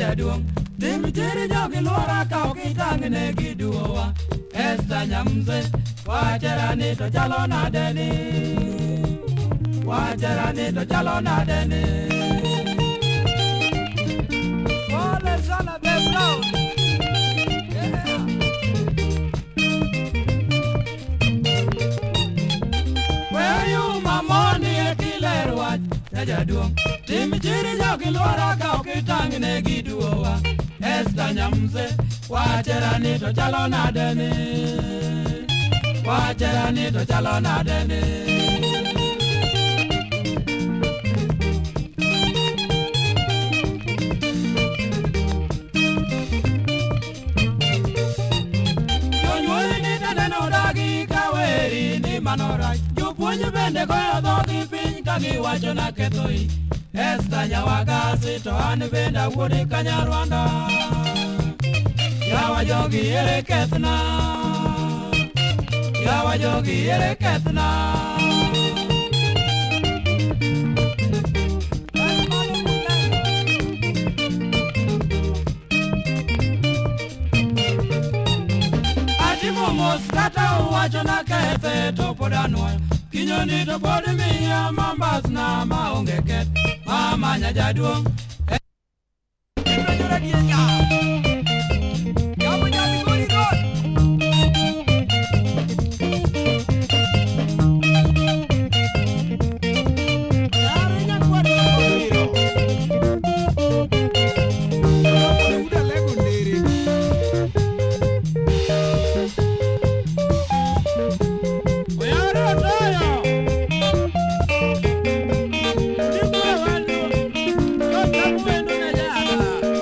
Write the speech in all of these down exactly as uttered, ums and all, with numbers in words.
jaduong Tim tiri jogi luora kao kitangine giduowa Esta nyamze Wacherani to chalo nadeni Wacherani to chalo nadeni Ole sana de brown Where you mamoni ekile ruach Jaduong Tim tiri jogi luora kao kitangine giduowa Esta nyamze Wacherani to chalo nadeni Wacherani to chalo nadeni Yonyuoli ni taneno dagi kaweri ni manorai Jupuonj bende goyo dhogi piny kagi wacho na kethoi Esta nyawagasi to an bende awuodi Kanyarwanda Yawa jogi ere kethna Yawa jogi ere kethna Atimo mos kata uwacho na kethe to pod anwoyo Kinyoni to pod miya mambasna maonge keth Mama nya jaduong Endo jura dienya Yawa nyami gori god Yare nya kwari kodiro Yawa uda lego ndiri Oyare otoyo Ndikwe wanu Yotamu wenu na jana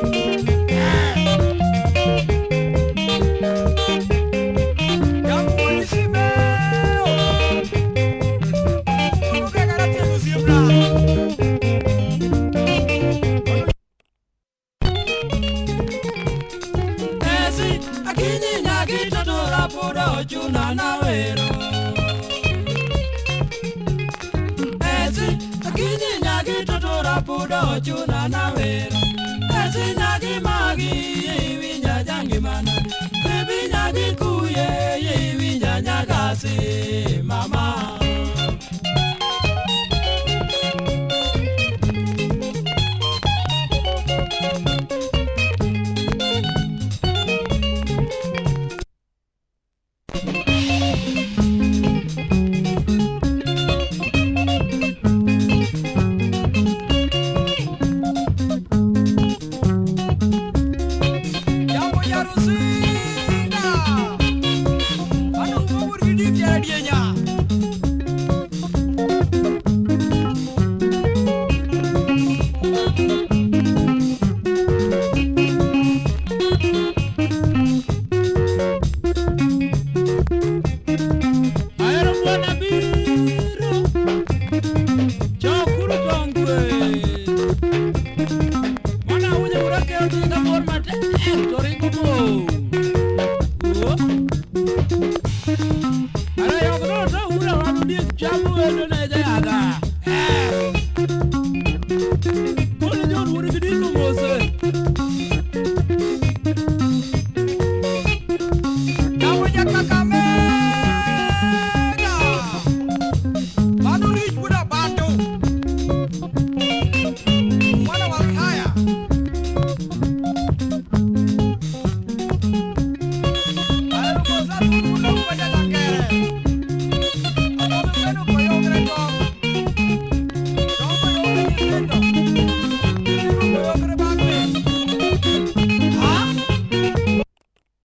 Chuna na wero Ezi akini nyagi totora pudo chuna na wero Ezi nyagi magi yewi nyajangi manadi Bibi nyagi kuye yewi nyanyagasi mama Tori